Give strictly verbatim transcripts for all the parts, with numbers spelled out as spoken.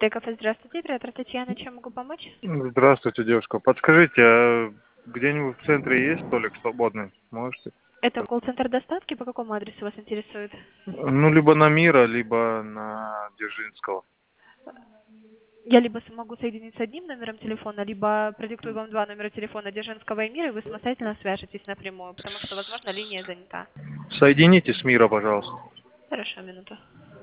Стейкафе, здравствуйте, оператор Татьяна, чем могу помочь? Здравствуйте, девушка. Подскажите, а где-нибудь в центре есть столик свободный? Можете? Это колл-центр доставки, по какому адресу вас интересует? Ну, либо на Мира, либо на Дзержинского. Я либо с- могу соединить с одним номером телефона, либо продиктую вам два номера телефона Дзержинского и Мира, и вы самостоятельно свяжетесь напрямую, потому что, возможно, линия занята. Соедините с Мира, пожалуйста. Хорошо, минуту.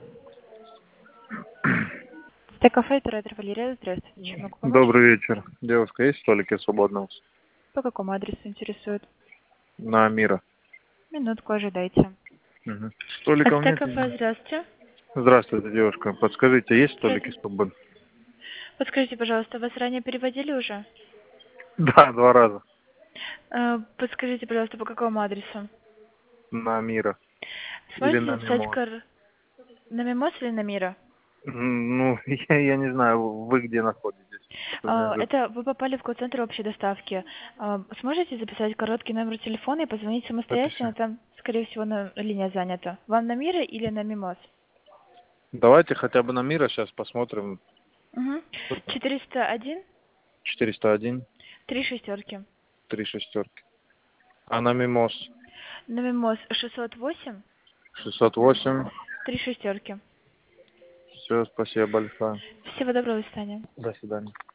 Стейкафе, оператор Валерия, здравствуйте, чем могу помочь? Добрый вечер. Девушка, есть столики свободные? По какому адресу интересует? На Мира. Минутку ожидайте. Мгм. Столиков нет? Стейкафе, здравствуйте. Здравствуйте, девушка. Подскажите, есть столики Здравствуйте. свободные? Подскажите, пожалуйста, вас ранее переводили уже? Да, два раза. Э, Подскажите, пожалуйста, по какому адресу? На Мира. Или Сможете на записать Мимоз. кар... на Мимос или на Мира? М, Ну, я, я не знаю, вы где находитесь? Чтобы мне А, за- Это вы попали в колл-центр общей доставки. А, Сможете записать короткий номер телефона и позвонить самостоятельно? Запиши. Там, скорее всего, на... линия занята. Вам на Мира или на Мимос? Давайте хотя бы на Мира сейчас посмотрим. Угу. четыреста один, четыреста один, три шестерки. три шестерки. А на Мимоз На Мимос шестьсот восемь, шестьсот восемь. три шестерки. Все, спасибо большое. Всего доброго, до свидания. До свидания.